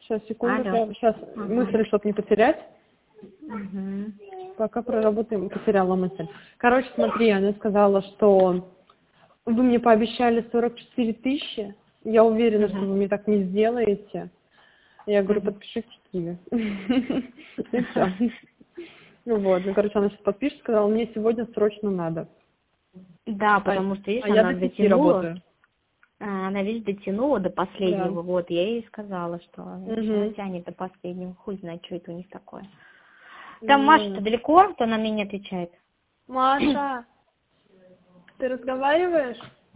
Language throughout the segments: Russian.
Сейчас, секунду, Алло. сейчас мысль, чтобы не потерять. Угу. Пока проработаем, потеряла мысль. Короче, смотри, она сказала, что вы мне пообещали 44 тысячи. Я уверена, что вы мне так не сделаете. Я говорю, подпишите Киви. И все. Ну вот, ну, короче, она сейчас подпишет, сказала, мне сегодня срочно надо. Да, потому что, видишь, А я она до 5 дотянула. работаю. Она, видишь, дотянула до последнего. Да. Вот, я ей сказала, что она Угу. тянет до последнего. Хуй знает, что это у них такое. Там Маша-то далеко, то она мне не отвечает. Маша, ты разговариваешь?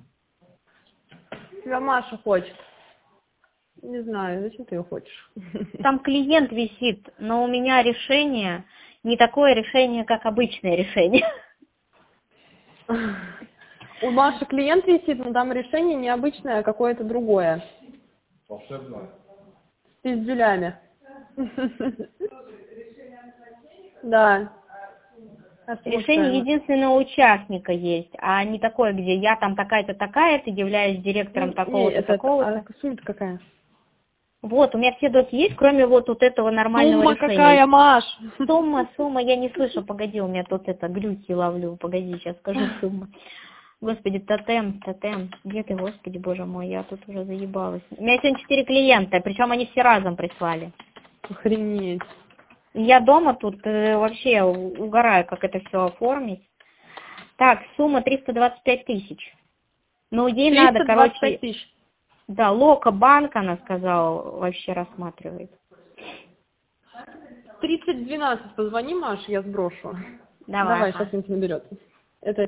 Тебя Маша хочет. Не знаю, зачем ты ее хочешь? Там клиент висит, но у меня решение не такое решение, как обычное решение. У Маши клиент висит, но там решение необычное, а какое-то другое. Волшебное. С пиздюлями. Да. Решение единственного участника есть, а не такое, где я там такая-то, такая-то, являюсь директором такого-то, такого-то. А сумма-то какая? Вот, у меня все доки есть, кроме вот этого нормального Сумма решения. какая, Маш? Сумма, я не слышу, погоди, у меня тут глюки ловлю, погоди, сейчас скажу сумму. Господи, тотем, где ты, господи, боже мой, я тут уже заебалась. У меня сегодня 4 клиента, причем они все разом прислали. Охренеть. Я дома тут вообще угораю, как это все оформить. Так, сумма 325 тысяч. Ну, ей надо, 325 короче, тысяч. да, Лока банк, она сказала, вообще рассматривает. 3012 позвони, Маш, я сброшу. Давай, Давай, сейчас он наберет. Это